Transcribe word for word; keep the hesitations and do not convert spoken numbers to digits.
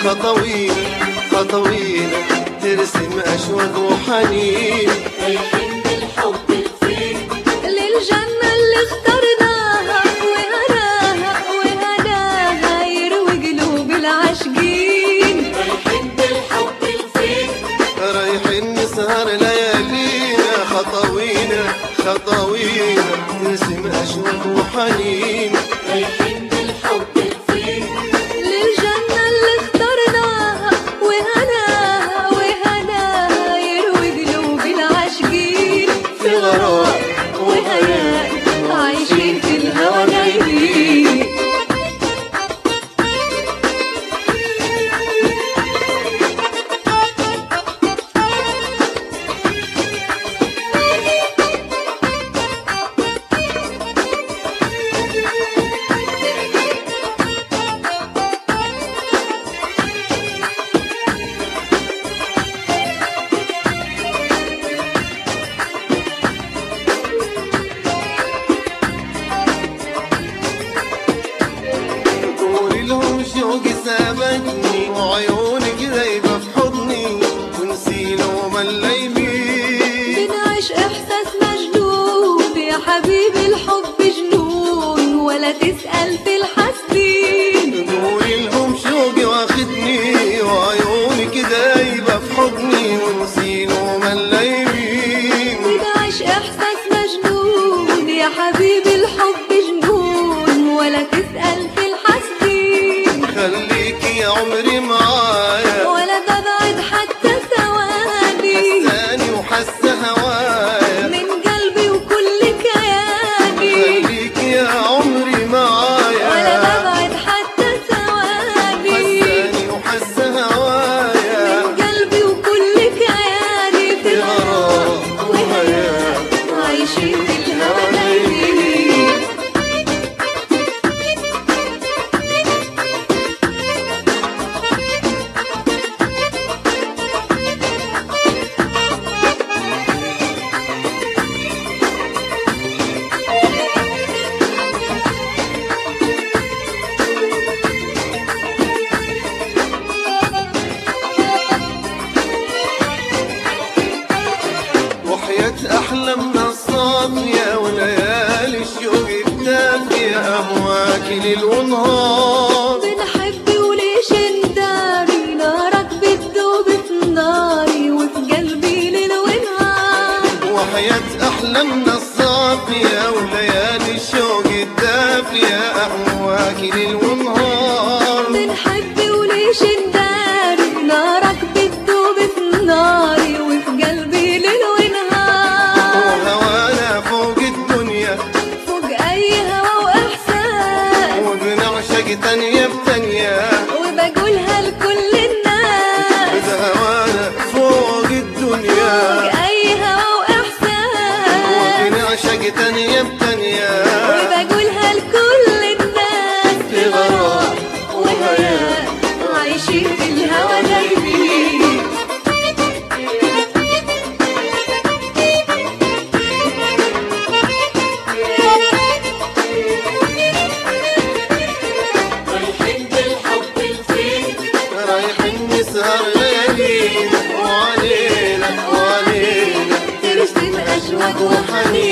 خطوينا خطوينا ترسم أشواق وحنين. رايحين بالحب لفين؟ للجنة اللي اخترناها وهناها وهناها يروي قلوب العاشقين. رايحين بالحب لفين؟ رايحين نسهر ليالينا خطوينا خطوينا ترسم أشواق وحنين. رايحين بالحب لفين؟ للجنة اللي اخترناها وهناها وهناها يروي قلوب العاشقين. في غرام وهياء عايشين في الهوى دايبين. شوقي سابتني وعيونك غايبة في حضني ونسينا وما الليمين. بنعيش إحساس مجنون يا حبيبي الحب جنون ولا تسأل في الحاسدين. قولي لهم شوقي واخدني وعيونك غايبة في حضني ونسينا وما الليمين. بنعيش إحساس مجنون يا حبيبي الحب جنون ولا تسأل في الحاسدين. خليكي يا عمري معايا ولا ببعد حتى ثواني. حساني وحس هوايا من قلبي وكل كياني. خليكي يا عمري معايا ولا ببعد حتى ثواني. حساني وحس هوايا من قلبي وكل كياني في غرام وهياء عايشين في الهوى دايبين. وحياة أحلامنا الصافية وليالي الشوق الدافية أهواك ليل ونهار. بنحب وليش نداري نارك بتدوب في ناري وفي قلبي ليل ونهار. وحياة أحلامنا الصافية وليالي الشوق الدافية أهواك ليل ونهار. بنحب وليش نداري نارك بتدوب في ناري وفي قلبي ليل ونهار. وهوانا فوق الدنيا فوق أي هوى وإحساس وبنعشق تانية بتانية وبقولها لكل الناس. هوانا فوق الدنيا فوق أي هوى وإحساس وبنعشق تانية بتانية وبقولها لكل الناس. في غرام وهياء عايشين في الهوى دايبين. رايحين بالحب لفين؟ رايحين نسهر ليالينا وعلينا وعلينا ترسم أشواق وحنين.